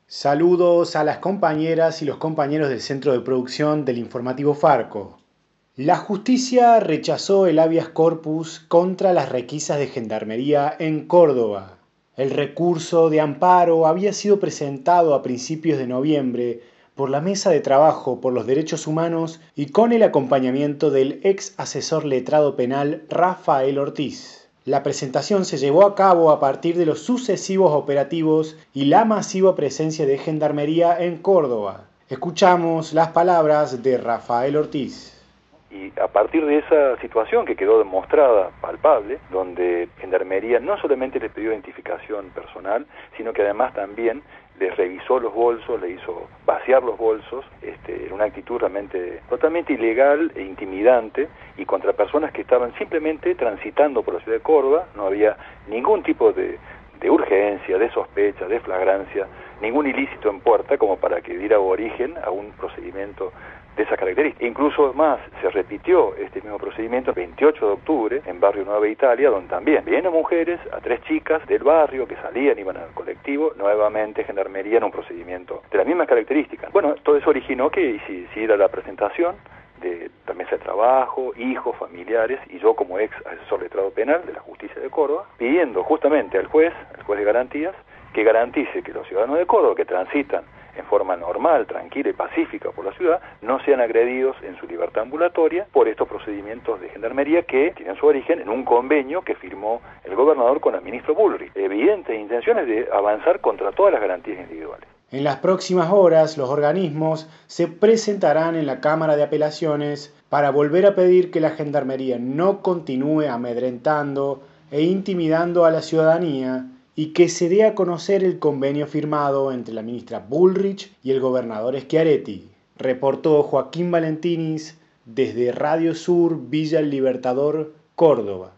Saludos a las compañeras y los compañeros del Centro de Producción del Informativo Farco. La justicia rechazó el habeas corpus contra las requisas de Gendarmería en Córdoba. El recurso de amparo había sido presentado a principios de noviembre por la Mesa de Trabajo por los Derechos Humanos y con el acompañamiento del ex asesor letrado penal Rafael Ortiz. La presentación se llevó a cabo a partir de los sucesivos operativos y la masiva presencia de Gendarmería en Córdoba. Escuchamos las palabras de Rafael Ortiz. Y a partir de esa situación que quedó demostrada, palpable, donde Gendarmería no solamente les pidió identificación personal, sino que además también les revisó los bolsos, le hizo vaciar los bolsos, en una actitud realmente totalmente ilegal e intimidante, y contra personas que estaban simplemente transitando por la ciudad de Córdoba. No había ningún tipo de urgencia, de sospecha, de flagrancia, ningún ilícito en puerta como para que diera origen a un procedimiento de esa característica. Incluso más, se repitió este mismo procedimiento el 28 de octubre en Barrio Nueva Italia, donde también vienen mujeres, a 3 chicas del barrio que salían, iban al colectivo, nuevamente Gendarmería en un procedimiento de las mismas características. Bueno, todo eso originó que se hiciera la presentación de la mesa de trabajo, hijos, familiares, y yo como ex asesor letrado penal de la justicia de Córdoba, pidiendo justamente al juez de garantías, que garantice que los ciudadanos de Córdoba que transitan en forma normal, tranquila y pacífica por la ciudad, no sean agredidos en su libertad ambulatoria por estos procedimientos de Gendarmería que tienen su origen en un convenio que firmó el gobernador con la ministra Bullrich. Evidentes intenciones de avanzar contra todas las garantías individuales. En las próximas horas, los organismos se presentarán en la Cámara de Apelaciones para volver a pedir que la Gendarmería no continúe amedrentando e intimidando a la ciudadanía y que se dé a conocer el convenio firmado entre la ministra Bullrich y el gobernador Schiaretti. Reportó Joaquín Valentinis desde Radio Sur, Villa El Libertador, Córdoba.